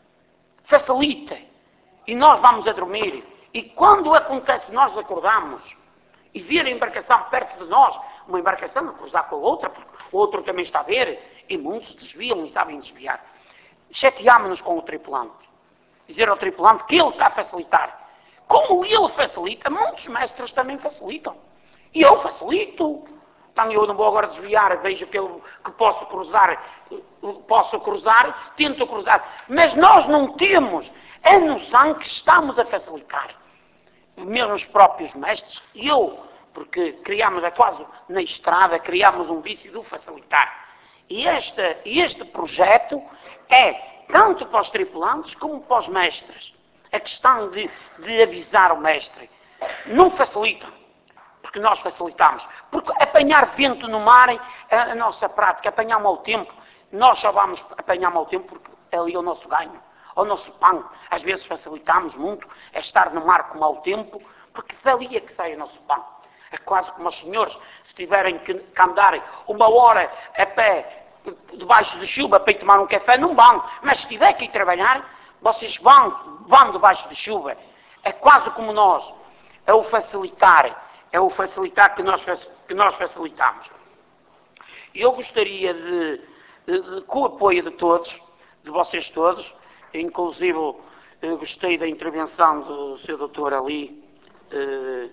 Facilita. E nós vamos a dormir. E quando acontece, nós acordamos, e ver a embarcação perto de nós, uma embarcação a cruzar com a outra, porque o outro também está a ver, e muitos desviam e sabem desviar. Chateámos-nos com o tripulante. Dizer ao tripulante que ele está a facilitar, como ele facilita, muitos mestres também facilitam. E eu facilito. Então eu não vou agora desviar, vejo que eu que posso cruzar, posso cruzar, tento cruzar. Mas nós não temos a noção que estamos a facilitar. Mesmo os próprios mestres, e eu, porque criámos, é quase na estrada, criámos um vício do facilitar. E este, este projeto é tanto para os tripulantes como para os mestres. A questão de, de avisar o mestre. Não facilitam, porque nós facilitamos. Porque apanhar vento no mar é a nossa prática, apanhar mau tempo. Nós só vamos apanhar mau tempo porque ali é o nosso ganho, é o nosso pão. Às vezes facilitamos muito, é estar no mar com mau tempo, porque dali é que sai o nosso pão. É quase como os senhores, se tiverem que, que andarem uma hora a pé, debaixo de chuva, para ir tomar um café, não vão. Mas se tiver que ir trabalhar, vocês vão, vão debaixo de chuva. É quase como nós. É o facilitar. É o facilitar que nós, que nós facilitamos. Eu gostaria de, de, de, com o apoio de todos, de vocês todos, inclusive eu gostei da intervenção do seu doutor ali, eh,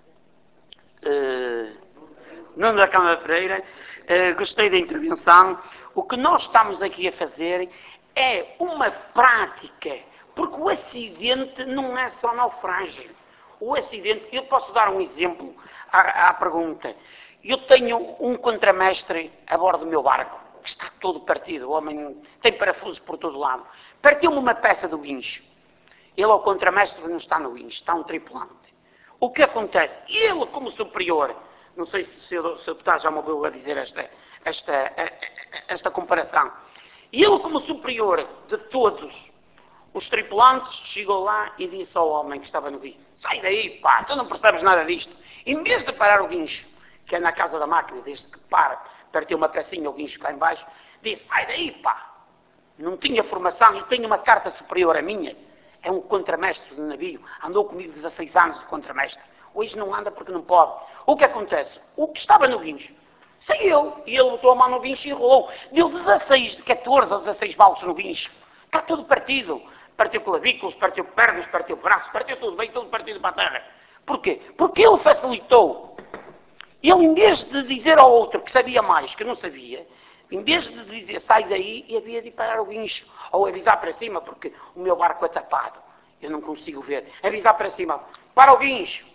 eh, Nuno da Câmara Pereira, eh, gostei da intervenção. O que nós estamos aqui a fazer é uma prática, porque o acidente não é só naufrágio. O acidente, eu posso dar um exemplo à, à pergunta. Eu tenho um contramestre a bordo do meu barco, que está todo partido, o homem tem parafusos por todo lado. Partiu-me uma peça do guincho. Ele, ao contramestre, não está no guincho, está um tripulante. O que acontece? Ele, como superior, não sei se o seu deputado já me ouviu a dizer esta, esta, esta comparação. Ele, como superior de todos os tripulantes, chegou lá e disse ao homem que estava no guincho: sai daí, pá, tu não percebes nada disto. Em vez de parar o guincho, que é na casa da máquina, desde que para, partiu uma pecinha, o guincho cá em baixo, disse: sai daí, pá. Não tinha formação e tenho uma carta superior à minha. É um contramestre de navio. Andou comigo dezasseis anos de contramestre. Hoje não anda porque não pode. O que acontece? O que estava no guincho saiu. E ele botou a mão no guincho e rolou. Deu dezasseis, catorze ou dezasseis baldes no guincho. Está tudo partido. Partiu clavículos, partiu pernas, partiu braços, partiu tudo bem, tudo partido para a terra. Porquê? Porque ele facilitou. Ele, em vez de dizer ao outro que sabia mais, que não sabia, em vez de dizer sai daí, havia de parar o guincho, ou avisar para cima, porque o meu barco é tapado, eu não consigo ver. Avisar para cima, para o guincho.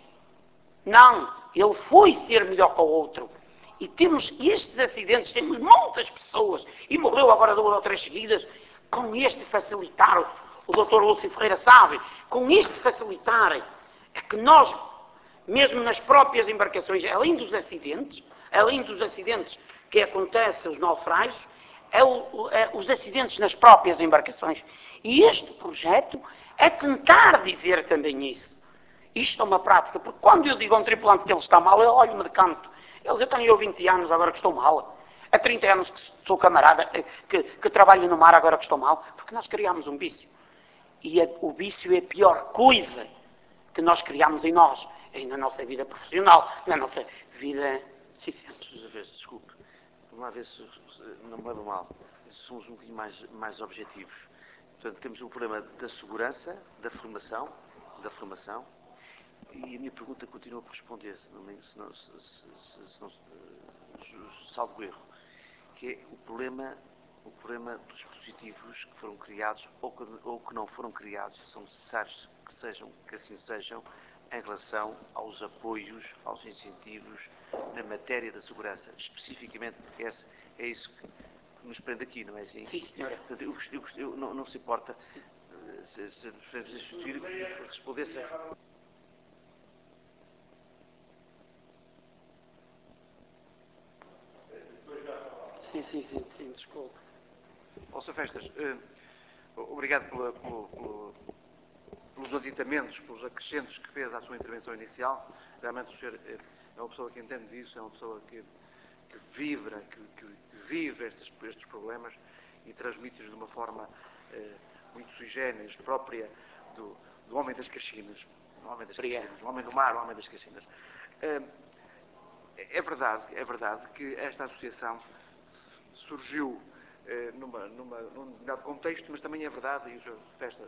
Não, ele foi ser melhor que o outro. E temos estes acidentes, temos muitas pessoas, e morreu agora duas ou três seguidas, com este facilitar, o doutor Lúcio Ferreira sabe, com este facilitar, é que nós, mesmo nas próprias embarcações, além dos acidentes, além dos acidentes que acontecem, os naufrágios, é, o, é os acidentes nas próprias embarcações. E este projeto é tentar dizer também isso. Isto é uma prática, porque quando eu digo a um tripulante que ele está mal, eu olho-me de canto. Ele diz: eu tenho vinte anos agora que estou mal. Há trinta anos que sou camarada, que, que trabalho no mar agora que estou mal. Porque nós criamos um vício. E a, o vício é a pior coisa que nós criamos em nós, na nossa vida profissional, na nossa vida... Sim, sim. Desculpe, vamos lá ver se não me leva mal. Somos um bocadinho mais, mais objetivos. Portanto, temos o problema da segurança, da formação, da formação, e a minha pergunta continua por responder, se não, se não, se, se, se não salvo erro, que é o problema, o problema dos dispositivos que foram criados ou que, ou que não foram criados, são necessários que sejam, que assim sejam, em relação aos apoios, aos incentivos na matéria da segurança, especificamente, porque é, é isso que nos prende aqui, não é assim? Sim, senhora. Portanto, eu, eu, eu, não, não se importa se, se, se, se respondesse a... Sim, sim, sim, sim, desculpe. Ó, senhor Festas, eh, obrigado pela, pelo, pelo, pelos aditamentos, pelos acrescentos que fez à sua intervenção inicial. Realmente o senhor é uma pessoa que entende disso, é uma pessoa que, que vibra, que, que vive estes, estes problemas e transmite-os de uma forma eh, muito sui generis, própria do, do homem das Caxinas, do homem das Caxinas, do homem do mar, do homem das Caxinas. Eh, é verdade, é verdade que esta associação surgiu eh, numa, numa, num determinado contexto, mas também é verdade, e o senhor Festas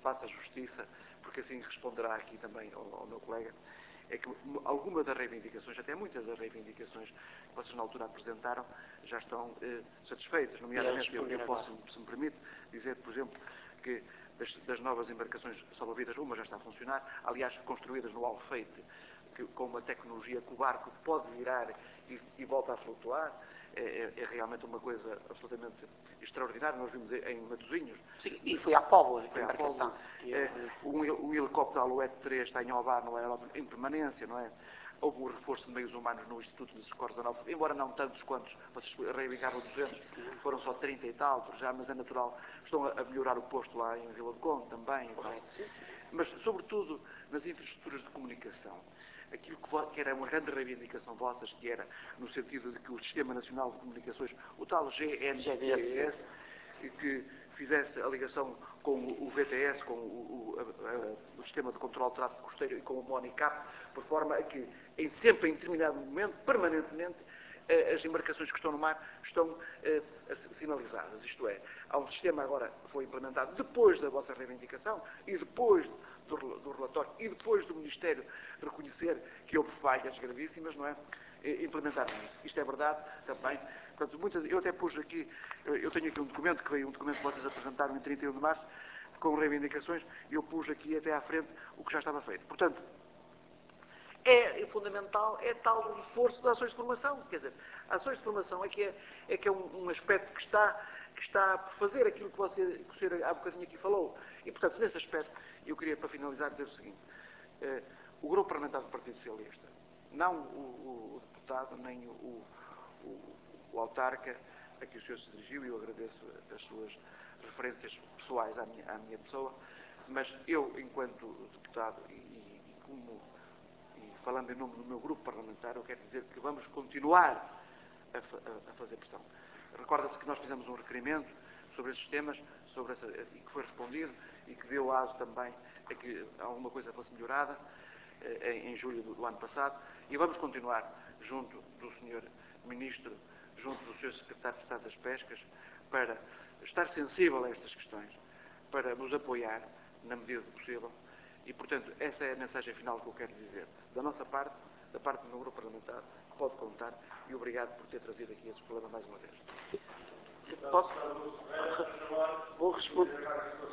faça justiça, porque assim responderá aqui também ao, ao meu colega, é que algumas das reivindicações, até muitas das reivindicações que vocês na altura apresentaram, já estão eh, satisfeitas. Nomeadamente, eu, eu posso, se me permite, dizer, por exemplo, que das, das novas embarcações salva-vidas, uma já está a funcionar, aliás, construídas no Alfeite, que, com uma tecnologia que o barco pode virar e, e volta a flutuar. É, é, é realmente uma coisa absolutamente extraordinária. Nós vimos em Matosinhos. Sim, e foi à Póvoa, foi à Póvoa. É, um, um helicóptero Alouette três está em Ovar, não é? Em permanência, não é? Houve o reforço de meios humanos no Instituto de Socorros Analfabetos, embora não tantos quantos, vocês reivindicaram duzentos, foram só trinta e tal, já, mas é natural. Estão a melhorar o posto lá em Vila do Conde também. Mas, sobretudo, nas infraestruturas de comunicação. Aquilo que era uma grande reivindicação vossas, que era no sentido de que o Sistema Nacional de Comunicações, o tal G N P S, que fizesse a ligação com o V T S, com o, o, a, o Sistema de Controle de Tráfego Costeiro e com o MONICAP, por forma a que, em, sempre em determinado momento, permanentemente, as embarcações que estão no mar estão eh, sinalizadas. Isto é, há um sistema agora que foi implementado depois da vossa reivindicação e depois do, do relatório e depois do Ministério reconhecer que houve falhas gravíssimas, não é? E implementaram isso. Isto é verdade também. Portanto, muitas, eu até pus aqui, eu tenho aqui um documento, que veio um documento que vocês apresentaram em trinta e um de março, com reivindicações, e eu pus aqui até à frente o que já estava feito. Portanto, é, é fundamental, é tal reforço das ações de formação. Quer dizer, ações de formação é que é, é, que é um, um aspecto que está, que está por fazer aquilo que você, que o senhor há bocadinho aqui falou. E, portanto, nesse aspecto, eu queria, para finalizar, dizer o seguinte. Eh, o Grupo Parlamentar do Partido Socialista, não o, o deputado, nem o, o, o autarca a que o senhor se dirigiu, e eu agradeço as suas referências pessoais à minha, à minha pessoa, mas eu, enquanto deputado, e, e como falando em nome do meu grupo parlamentar, eu quero dizer que vamos continuar a, a, a fazer pressão. Recorda-se que nós fizemos um requerimento sobre esses temas, sobre essa, e que foi respondido, e que deu aso também a que alguma coisa fosse melhorada eh, em, em julho do, do ano passado, e vamos continuar junto do senhor Ministro, junto do senhor Secretário de Estado das Pescas, para estar sensível a estas questões, para nos apoiar na medida do possível. E, portanto, essa é a mensagem final que eu quero dizer. Da nossa parte, da parte do meu grupo parlamentar, pode contar, e obrigado por ter trazido aqui esse problema mais uma vez. Posso? Vou responder.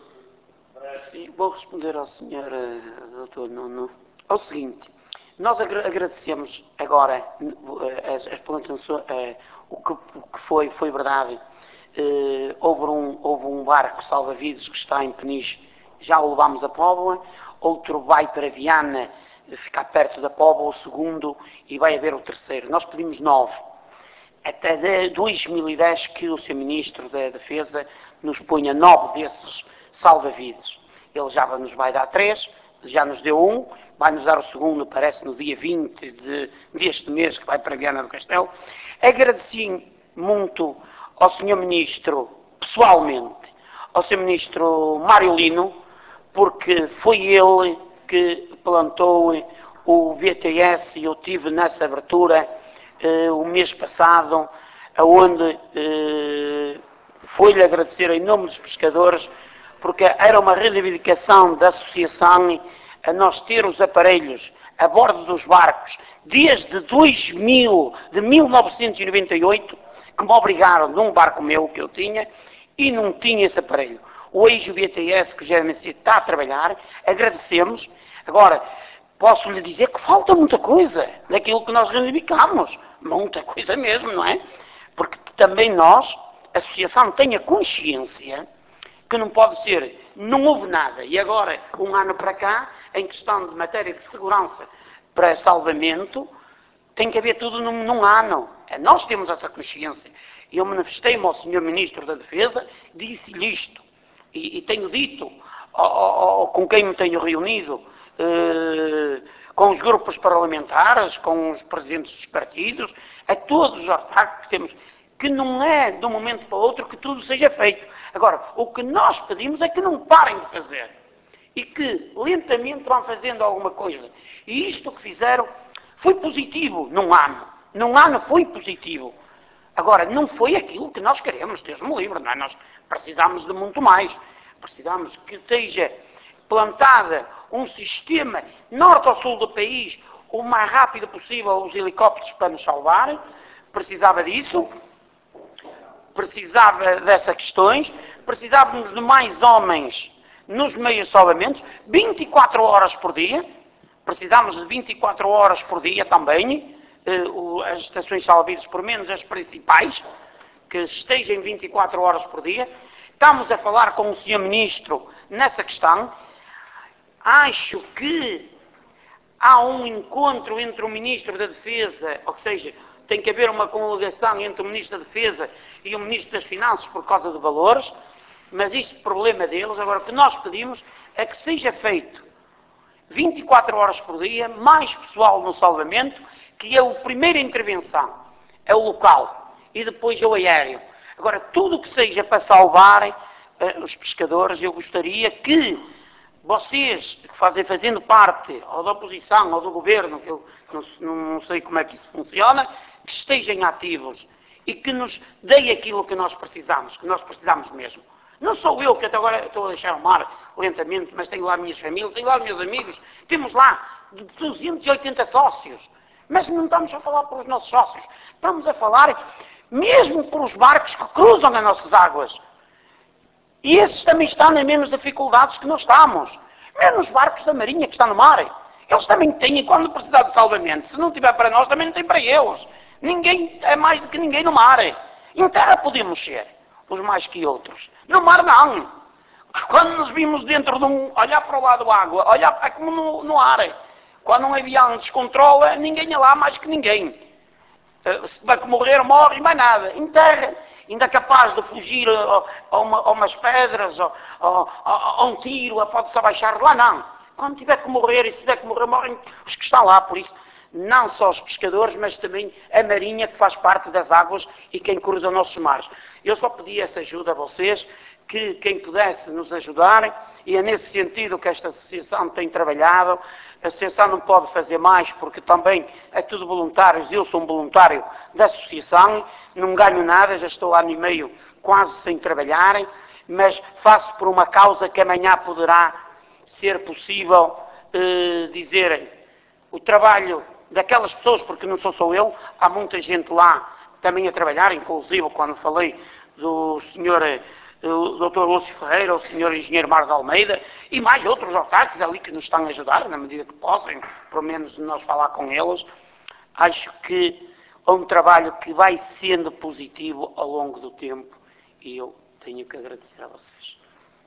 Sim, vou responder ao senhor uh, doutor Nuno. É o seguinte, nós agra agradecemos agora uh, as, as uh, o, que, o que foi, foi verdade. Uh, houve, um, houve um barco salva-vidas que está em Peniche, já o levámos a Póvoa. Outro vai para Viana, ficar perto da Póvoa, o segundo, e vai haver o terceiro. Nós pedimos nove. Até de dois mil e dez que o senhor Ministro da Defesa nos ponha nove desses salva-vidas. Ele já nos vai dar três, já nos deu um, vai nos dar o segundo, parece no dia vinte de, deste mês, que vai para Viana do Castelo. Agradeci muito ao senhor Ministro, pessoalmente, ao senhor Ministro Mário Lino, porque foi ele que plantou o V T S, e eu tive nessa abertura eh, o mês passado, onde eh, foi-lhe agradecer em nome dos pescadores, porque era uma reivindicação da associação a nós ter os aparelhos a bordo dos barcos desde dois mil, de mil novecentos e noventa e oito, que me obrigaram num barco meu que eu tinha, e não tinha esse aparelho. Hoje o V T S, que o G M C está a trabalhar, agradecemos. Agora, posso lhe dizer que falta muita coisa daquilo que nós reivindicamos. Muita coisa mesmo, não é? Porque também nós, a associação, tem a consciência que não pode ser, não houve nada, e agora, um ano para cá, em questão de matéria de segurança para salvamento, tem que haver tudo num, num ano. Nós temos essa consciência. E eu manifestei-me ao senhor Ministro da Defesa, disse-lhe isto. E, e tenho dito, ao, ao, com quem me tenho reunido, eh, com os grupos parlamentares, com os presidentes dos partidos, a todos os autarcas que temos, que não é de um momento para o outro que tudo seja feito. Agora, o que nós pedimos é que não parem de fazer. E que lentamente vão fazendo alguma coisa. E isto que fizeram foi positivo num ano. Num ano foi positivo. Agora, não foi aquilo que nós queremos, Deus me livre, não é? Nós precisamos de muito mais. Precisamos que esteja plantada um sistema norte ao sul do país, o mais rápido possível, os helicópteros para nos salvarem. Precisava disso. Precisava dessas questões. Precisávamos de mais homens nos meios de salvamentos, vinte e quatro horas por dia. Precisamos de vinte e quatro horas por dia também. As estações salva-vidas, por menos as principais, que estejam vinte e quatro horas por dia. Estamos a falar com o senhor Ministro nessa questão. Acho que há um encontro entre o Ministro da Defesa, ou seja, tem que haver uma coligação entre o Ministro da Defesa e o Ministro das Finanças por causa de valores, mas isto é problema deles. Agora, o que nós pedimos é que seja feito vinte e quatro horas por dia, mais pessoal no salvamento, que é a primeira intervenção, é o local, e depois é o aéreo. Agora, tudo o que seja para salvarem uh, os pescadores, eu gostaria que vocês, que fazem fazendo parte, ou da oposição, ou do governo, que eu não, não sei como é que isso funciona, que estejam ativos e que nos deem aquilo que nós precisamos, que nós precisamos mesmo. Não sou eu que até agora estou a deixar o mar lentamente, mas tenho lá minhas famílias, tenho lá meus amigos, temos lá duzentos e oitenta sócios, mas não estamos a falar por os nossos sócios, estamos a falar mesmo por os barcos que cruzam as nossas águas. E esses também estão nas mesmas dificuldades que nós estamos. Mesmo os barcos da Marinha que estão no mar. Eles também têm, quando precisar de salvamento, se não tiver para nós, também não tem para eles. Ninguém é mais do que ninguém no mar. Em terra podemos ser, uns mais que outros. No mar não. Quando nos vimos dentro de um, olhar para o lado da água, olhar é como no, no ar. Quando um avião descontrola, ninguém é lá mais que ninguém. Se vai que morrer, morre, mais nada. Em terra, ainda é capaz de fugir a, a, uma, a umas pedras, a, a, a, a um tiro, pode-se abaixar. Lá não. Quando tiver que morrer, e se tiver que morrer, morrem os que estão lá. Por isso, não só os pescadores, mas também a marinha que faz parte das águas e quem cruza os nossos mares. Eu só pedi essa ajuda a vocês, que quem pudesse nos ajudarem, e é nesse sentido que esta associação tem trabalhado. A associação não pode fazer mais, porque também é tudo voluntários, eu sou um voluntário da associação, não ganho nada, já estou há ano e meio quase sem trabalhar, mas faço por uma causa que amanhã poderá ser possível eh, dizerem o trabalho daquelas pessoas, porque não sou só eu, há muita gente lá também a trabalhar, inclusive quando falei do senhor o doutor Lúcio Ferreira, o senhor engenheiro Mar de Almeida e mais outros autarcas ali que nos estão a ajudar, na medida que possam, pelo menos nós falar com eles. Acho que é um trabalho que vai sendo positivo ao longo do tempo e eu tenho que agradecer a vocês.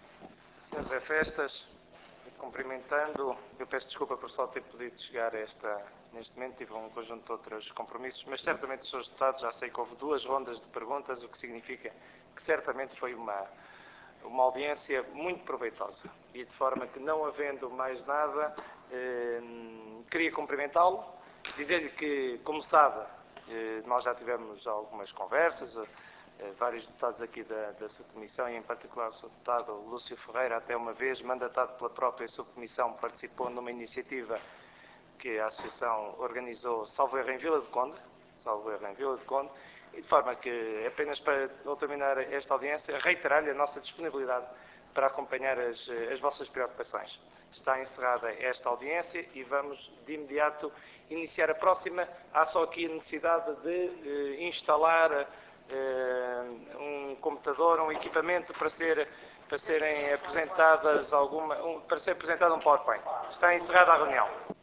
senhor Zé Festas, cumprimentando, eu peço desculpa por só ter podido chegar a esta, neste momento, tive um conjunto de outros compromissos, mas certamente os senhores deputados, já sei que houve duas rondas de perguntas, o que significa que certamente foi uma, uma audiência muito proveitosa. E de forma que, não havendo mais nada, eh, queria cumprimentá-lo, dizer-lhe que, como sabe, eh, nós já tivemos algumas conversas, eh, vários deputados aqui da, da subcomissão, e em particular o senhor deputado Lúcio Ferreira, até uma vez, mandatado pela própria subcomissão, participou numa iniciativa que a Associação organizou, salvo erro, em Vila de Conde, salvo erro, em Vila de Conde, e de forma que, apenas para não terminar esta audiência, reiterar-lhe a nossa disponibilidade para acompanhar as, as vossas preocupações. Está encerrada esta audiência e vamos de imediato iniciar a próxima. Há só aqui a necessidade de eh, instalar eh, um computador, um equipamento para, ser, para serem apresentadas alguma, um, para ser apresentado um PowerPoint. Está encerrada a reunião.